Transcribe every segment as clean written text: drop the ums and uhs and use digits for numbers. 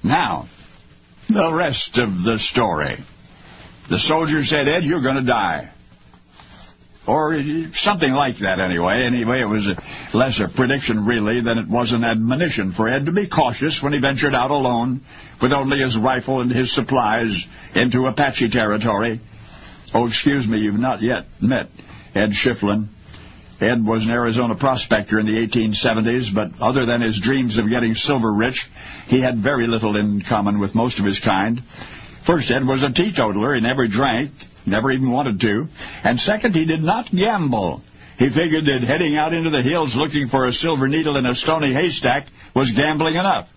Now, the rest of the story. The soldier said, Ed, you're going to die. Or something like that, anyway. Anyway, it was less a prediction, really, than it was an admonition for Ed to be cautious when he ventured out alone with only his rifle and his supplies into Apache territory. Oh, excuse me, you've not yet met Ed Schieffelin. Ed was an Arizona prospector in the 1870s, but other than his dreams of getting silver rich, he had very little in common with most of his kind. First, Ed was a teetotaler. He never drank, never even wanted to. And second, he did not gamble. He figured that heading out into the hills looking for a silver needle in a stony haystack was gambling enough.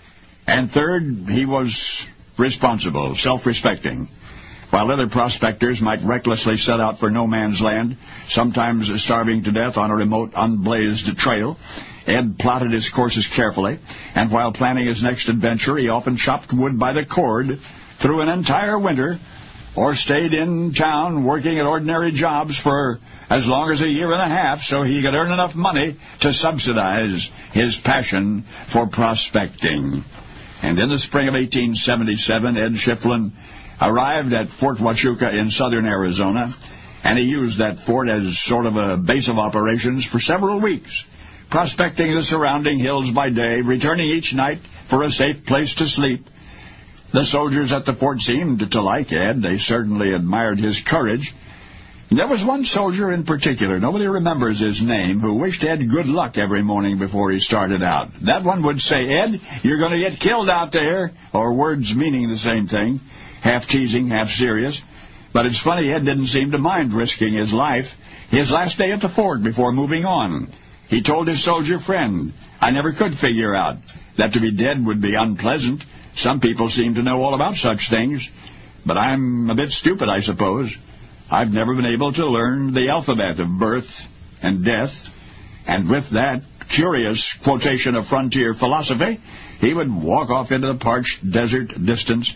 And third, he was responsible, self-respecting. While other prospectors might recklessly set out for no man's land, sometimes starving to death on a remote, unblazed trail, Ed plotted his courses carefully, and while planning his next adventure, he often chopped wood by the cord through an entire winter, or stayed in town working at ordinary jobs for as long as a year and a half so he could earn enough money to subsidize his passion for prospecting. And in the spring of 1877, Ed Schieffelin arrived at Fort Huachuca in southern Arizona, and he used that fort as sort of a base of operations for several weeks, prospecting the surrounding hills by day, returning each night for a safe place to sleep. The soldiers at the fort seemed to like Ed. They certainly admired his courage. There was one soldier in particular, nobody remembers his name, who wished Ed good luck every morning before he started out. That one would say, Ed, you're going to get killed out there, or words meaning the same thing, half teasing, half serious. But it's funny, Ed didn't seem to mind risking his life. His last day at the fort before moving on, he told his soldier friend, I never could figure out that to be dead would be unpleasant. Some people seem to know all about such things, but I'm a bit stupid, I suppose. I've never been able to learn the alphabet of birth and death. And with that curious quotation of frontier philosophy, he would walk off into the parched desert distance,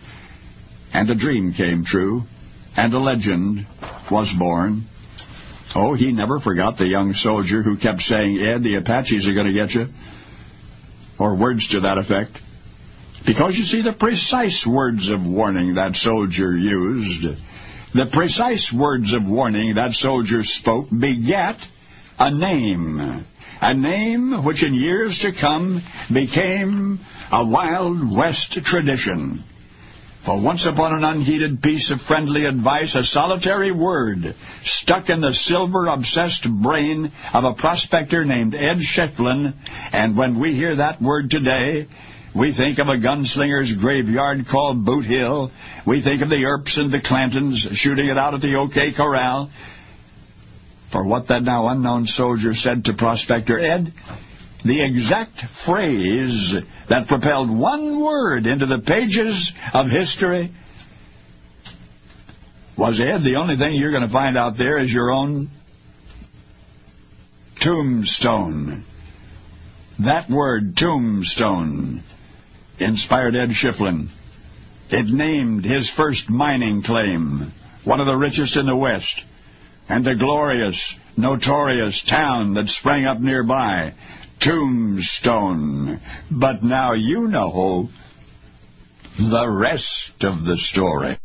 and a dream came true, and a legend was born. Oh, he never forgot the young soldier who kept saying, Ed, the Apaches are going to get you, or words to that effect. Because, you see, the precise words of warning that soldier used, the precise words of warning that soldier spoke begat a name which in years to come became a Wild West tradition. For once upon an unheeded piece of friendly advice, a solitary word stuck in the silver-obsessed brain of a prospector named Ed Schieffelin, and when we hear that word today, we think of a gunslinger's graveyard called Boot Hill. We think of the Earps and the Clantons shooting it out at the OK Corral. For what that now unknown soldier said to Prospector Ed, the exact phrase that propelled one word into the pages of history, was, Ed, the only thing you're going to find out there is your own tombstone. That word, tombstone, inspired Ed Schieffelin. It named his first mining claim, one of the richest in the West, and a glorious, notorious town that sprang up nearby, Tombstone. But now you know the rest of the story.